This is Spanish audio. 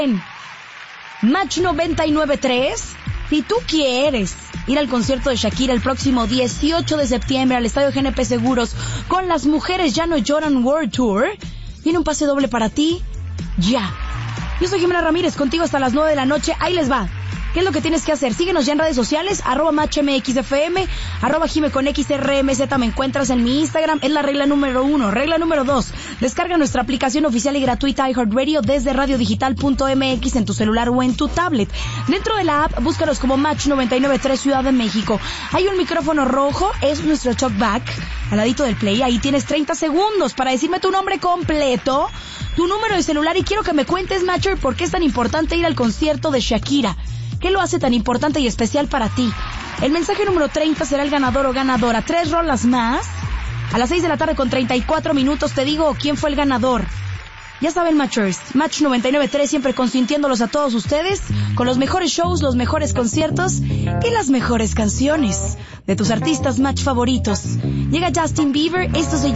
Match 99.3. Si tú quieres ir al concierto de Shakira el próximo 18 de septiembre al Estadio GNP Seguros con Las Mujeres Ya No Lloran World Tour, tiene un pase doble para ti ya. Yo soy Jimena Ramírez, contigo hasta las 9 de la noche. Ahí les va. ¿Qué es lo que tienes que hacer? Síguenos ya en redes sociales, @MatchMXFM, @JimeConXRMZ, me encuentras en mi Instagram, es la regla número 1. Regla número 2, descarga nuestra aplicación oficial y gratuita iHeartRadio desde radiodigital.mx en tu celular o en tu tablet. Dentro de la app, búscanos como Match 99.3 Ciudad de México. Hay un micrófono rojo, es nuestro talkback, al ladito del play. Ahí tienes 30 segundos para decirme tu nombre completo, tu número de celular, y quiero que me cuentes, Matcher, por qué es tan importante ir al concierto de Shakira. ¿Qué lo hace tan importante y especial para ti? El mensaje número 30 será el ganador o ganadora. 3 rolas más. A las 6 de la tarde con 34 minutos te digo quién fue el ganador. Ya saben, Matchers, Match 99.3 siempre consintiéndolos a todos ustedes con los mejores shows, los mejores conciertos y las mejores canciones de tus artistas Match favoritos. Llega Justin Bieber, esto se